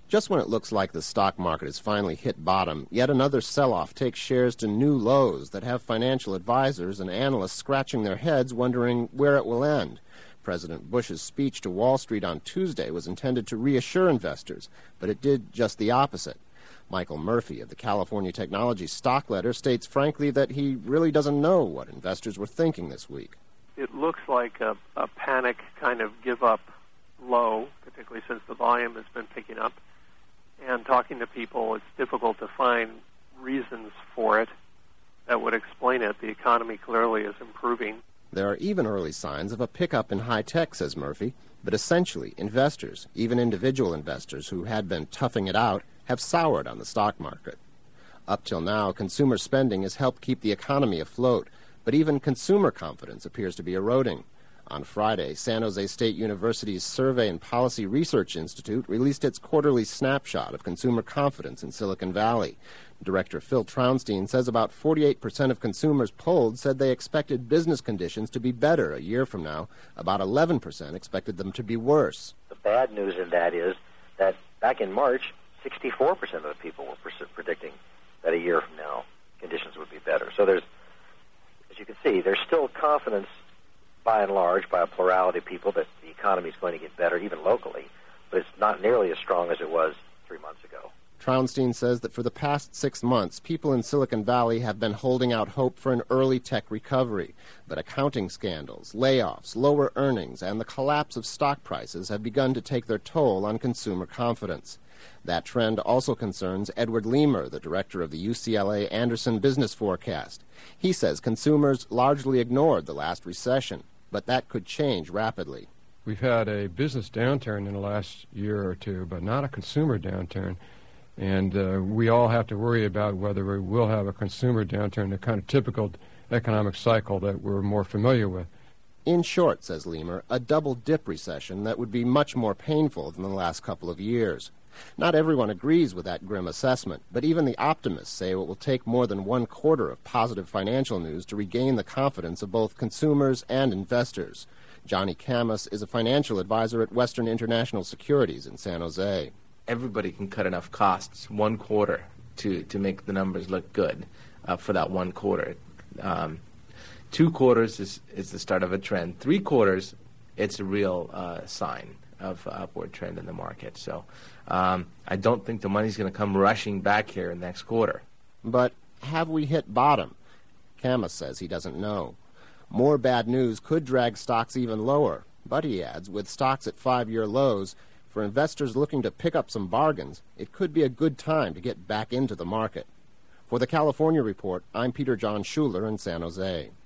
Just when it looks like the stock market has finally hit bottom, yet another sell-off takes shares to new lows that have financial advisors and analysts scratching their heads wondering where it will end. President Bush's speech to Wall Street on Tuesday was intended to reassure investors, but it did just the opposite. Michael Murphy of the California Technology Stock Letter states frankly that he really doesn't know what investors were thinking this week. It looks like a panic kind of give-up low, particularly since the volume has been picking up. And talking to people, it's difficult to find reasons for it that would explain it. The economy clearly is improving. There are even early signs of a pickup in high tech, says Murphy, but essentially investors, even individual investors who had been toughing it out, have soured on the stock market. Up till now, consumer spending has helped keep the economy afloat, but even consumer confidence appears to be eroding. On Friday, San Jose State University's Survey and Policy Research Institute released its quarterly snapshot of consumer confidence in Silicon Valley. Director Phil Traunstein says about 48% of consumers polled said they expected business conditions to be better a year from now. About 11% expected them to be worse. The bad news in that is that back in March, 64% of the people were predicting that a year from now conditions would be better. So there's, as you can see, there's still confidence by and large, by a plurality of people, that the economy is going to get better, even locally, but it's not nearly as strong as it was 3 months ago. Traunstein says that for the past 6 months, people in Silicon Valley have been holding out hope for an early tech recovery, but accounting scandals, layoffs, lower earnings, and the collapse of stock prices have begun to take their toll on consumer confidence. That trend also concerns Edward Leamer, the director of the UCLA Anderson Business Forecast. He says consumers largely ignored the last recession, but that could change rapidly. We've had a business downturn in the last year or two, but not a consumer downturn. And we all have to worry about whether we will have a consumer downturn, the kind of typical economic cycle that we're more familiar with. In short, says Leamer, a double-dip recession that would be much more painful than the last couple of years. Not everyone agrees with that grim assessment, but even the optimists say it will take more than 1 quarter of positive financial news to regain the confidence of both consumers and investors. Johnny Camus is a financial advisor at Western International Securities in San Jose. Everybody can cut enough costs 1 quarter to make the numbers look good for that 1 quarter. 2 quarters is the start of a trend. 3 quarters, it's a real sign of upward trend in the market. So I don't think the money's going to come rushing back here in the next quarter. But have we hit bottom? Camus says he doesn't know. More bad news could drag stocks even lower. But, he adds, with stocks at 5-year lows, for investors looking to pick up some bargains, it could be a good time to get back into the market. For the California Report, I'm Peter John Schuler in San Jose.